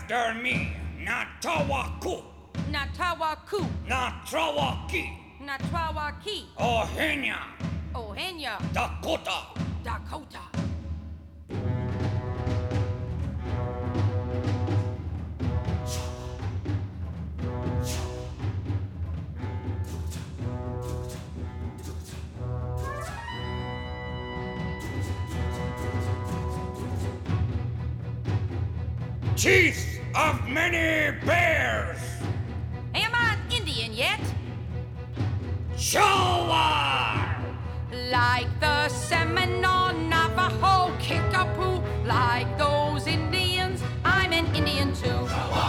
after me. Natawaku. Natawaku. Natrawaki. Natrawaki. Ohenya. Ohenya. Dakota. Dakota. Chief of many bears. Am I an Indian yet? Showa. Like the Seminole, Navajo, Kickapoo, like those Indians, I'm an Indian too.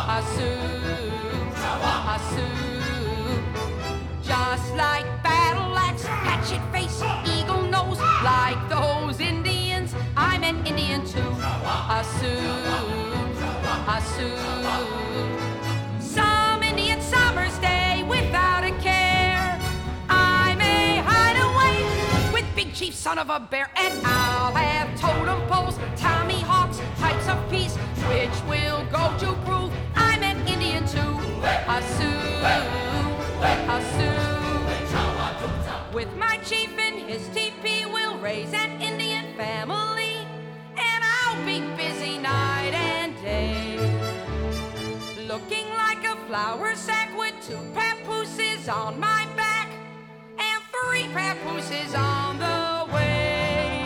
Assume, just like battle axe, hatchet face, eagle nose, like those Indians, I'm an Indian too. Assume. Some Indian summers stay without a care. I may hide away with Big Chief, son of a bear, and I'll have totem poles, Tommy Hawks, pipes of peace, which will go to prove I'm an Indian too. Assume. With my chief and his teepee, we'll raise an Indian family, and I'll be busy night and day, looking like a flour sack with 2 papooses on my back and 3 papooses on the way.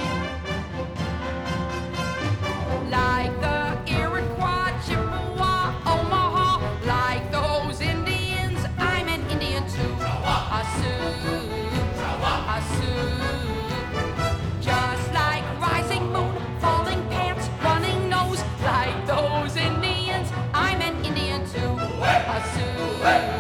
Like the Iroquois, Chippewa, Omaha, like those Indians, I'm an Indian too. Assume. Just like rising moon, falling pants, running nose, like those Indians, I'm an Indian too. Assume.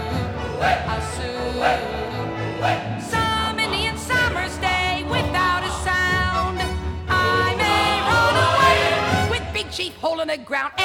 Some Indian summers stay without a sound. I may run away with Big Chief holding the ground.